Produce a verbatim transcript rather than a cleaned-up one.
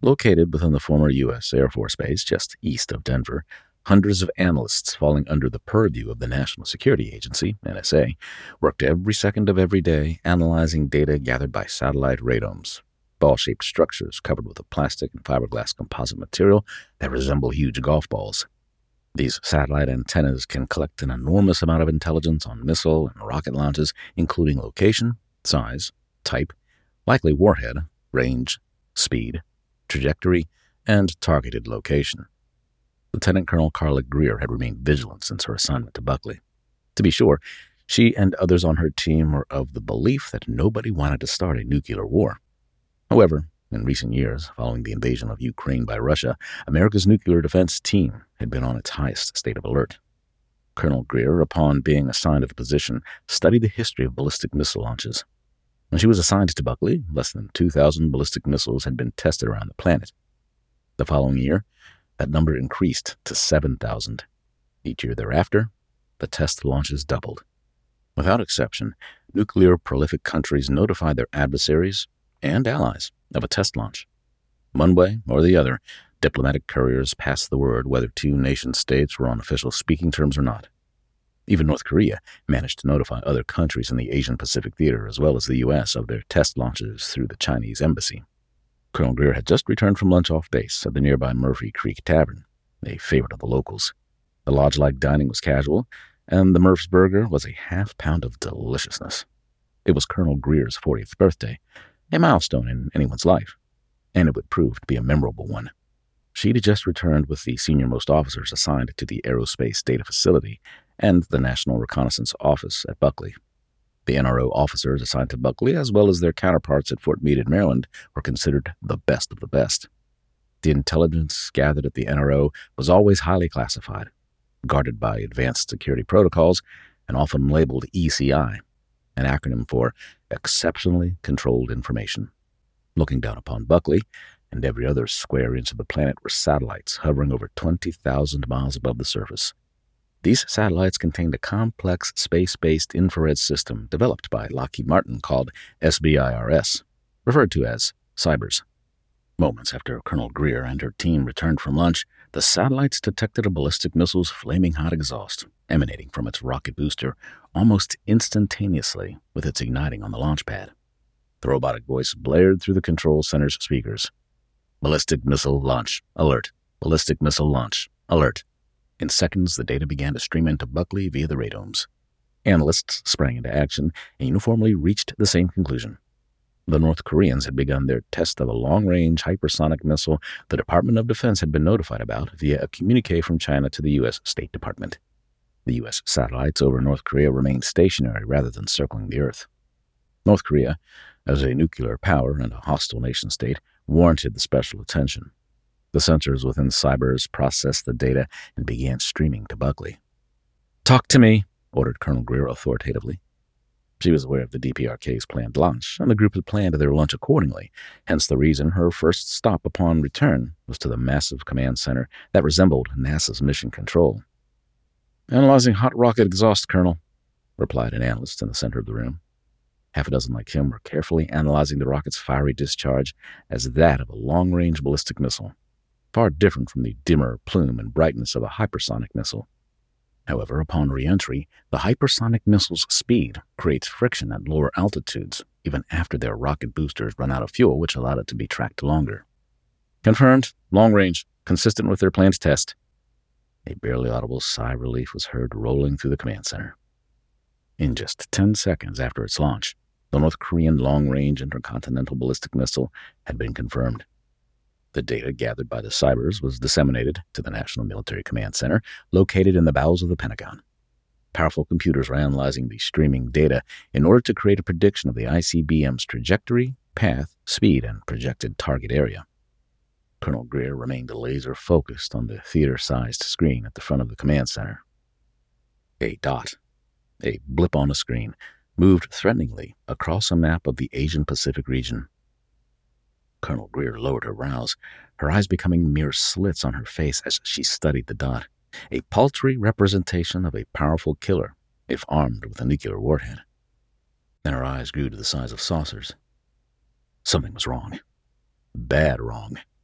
Located within the former U S Air Force Base just east of Denver, hundreds of analysts falling under the purview of the National Security Agency, N S A, worked every second of every day analyzing data gathered by satellite radomes, ball-shaped structures covered with a plastic and fiberglass composite material that resemble huge golf balls. These satellite antennas can collect an enormous amount of intelligence on missile and rocket launches, including location, size, type, likely warhead, range, speed, trajectory, and targeted location. Lieutenant Colonel Carla Greer had remained vigilant since her assignment to Buckley. To be sure, she and others on her team were of the belief that nobody wanted to start a nuclear war. However, in recent years, following the invasion of Ukraine by Russia, America's nuclear defense team had been on its highest state of alert. Colonel Greer, upon being assigned to the position, studied the history of ballistic missile launches. When she was assigned to Buckley, less than two thousand ballistic missiles had been tested around the planet. The following year, that number increased to seven thousand. Each year thereafter, the test launches doubled. Without exception, nuclear prolific countries notified their adversaries and allies of a test launch. One way or the other, diplomatic couriers passed the word whether two nation-states were on official speaking terms or not. Even North Korea managed to notify other countries in the Asian-Pacific theater as well as the U S of their test launches through the Chinese embassy. Colonel Greer had just returned from lunch off base at the nearby Murphy Creek Tavern, a favorite of the locals. The lodge-like dining was casual, and the Murph's burger was a half-pound of deliciousness. It was Colonel Greer's fortieth birthday, a milestone in anyone's life, and it would prove to be a memorable one. She'd just returned with the senior-most officers assigned to the Aerospace Data Facility and the National Reconnaissance Office at Buckley. The N R O officers assigned to Buckley, as well as their counterparts at Fort Meade in Maryland, were considered the best of the best. The intelligence gathered at the N R O was always highly classified, guarded by advanced security protocols, and often labeled E C I, an acronym for Exceptionally Controlled Information. Looking down upon Buckley and every other square inch of the planet were satellites hovering over twenty thousand miles above the surface. These satellites contained a complex space-based infrared system developed by Lockheed Martin called S B I R S, referred to as Cybers. Moments after Colonel Greer and her team returned from lunch, the satellites detected a ballistic missile's flaming hot exhaust emanating from its rocket booster almost instantaneously with its igniting on the launch pad. The robotic voice blared through the control center's speakers. Ballistic missile launch. Alert. Ballistic missile launch. Alert. In seconds, the data began to stream into Buckley via the radomes. Analysts sprang into action and uniformly reached the same conclusion. The North Koreans had begun their test of a long-range hypersonic missile the Department of Defense had been notified about via a communique from China to the U S State Department. The U S satellites over North Korea remained stationary rather than circling the Earth. North Korea, as a nuclear power and a hostile nation-state, warranted the special attention. The sensors within Cybers processed the data and began streaming to Buckley. "Talk to me," ordered Colonel Greer authoritatively. She was aware of the D P R K's planned launch, and the group had planned their lunch accordingly, hence the reason her first stop upon return was to the massive command center that resembled NASA's mission control. "Analyzing hot rocket exhaust, Colonel," replied an analyst in the center of the room. Half a dozen like him were carefully analyzing the rocket's fiery discharge as that of a long-range ballistic missile, far different from the dimmer plume and brightness of a hypersonic missile. However, upon re-entry, the hypersonic missile's speed creates friction at lower altitudes, even after their rocket boosters run out of fuel, which allowed it to be tracked longer. "Confirmed. Long range. Consistent with their planned test." A barely audible sigh of relief was heard rolling through the command center. In just ten seconds after its launch, the North Korean long-range intercontinental ballistic missile had been confirmed. The data gathered by the Cybers was disseminated to the National Military Command Center, located in the bowels of the Pentagon. Powerful computers were analyzing the streaming data in order to create a prediction of the I C B M's trajectory, path, speed, and projected target area. Colonel Greer remained laser-focused on the theater-sized screen at the front of the command center. A dot, a blip on a screen, moved threateningly across a map of the Asian-Pacific region. Colonel Greer lowered her brows, her eyes becoming mere slits on her face as she studied the dot, a paltry representation of a powerful killer, if armed with a nuclear warhead. Then her eyes grew to the size of saucers. Something was wrong. Bad wrong.